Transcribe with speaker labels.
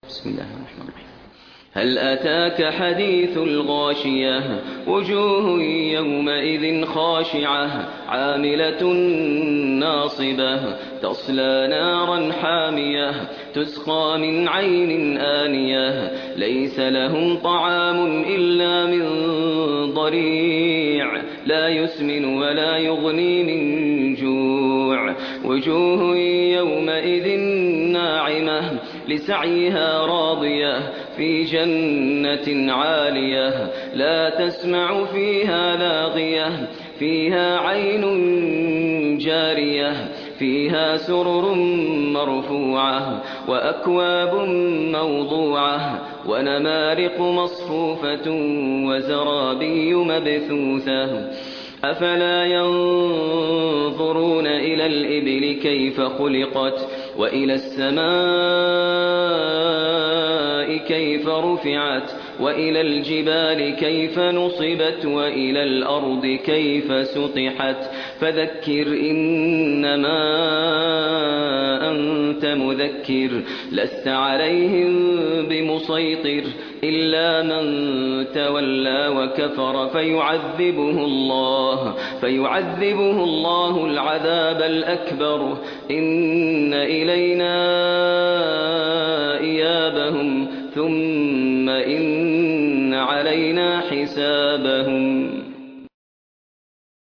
Speaker 1: بسم الله الرحمن الرحيم. هل أتاك حديث الغاشية وجوه يومئذ خاشعة عاملة ناصبة تصلى نارا حامية تسقى من عين آنية ليس لهم طعام إلا من ضريع لا يسمن ولا يغني من جوع وجوه يومئذ ناعمة لسعيها راضية في جنة عالية لا تسمع فيها لاغية فيها عين جارية فيها سرر مرفوعة وأكواب موضوعة ونمارق مصفوفة وزرابي مبثوثة أفلا ينظرون إلى الإبل كيف خلقت وإلى السماء كيف رفعت وإلى الجبال كيف نصبت وإلى الأرض كيف سطحت فذكر إنما أنت مذكر لست عليهم بمسيطر إلا من تولى وكفر فيعذبه الله العذاب الأكبر إن إلينا إيابهم ثم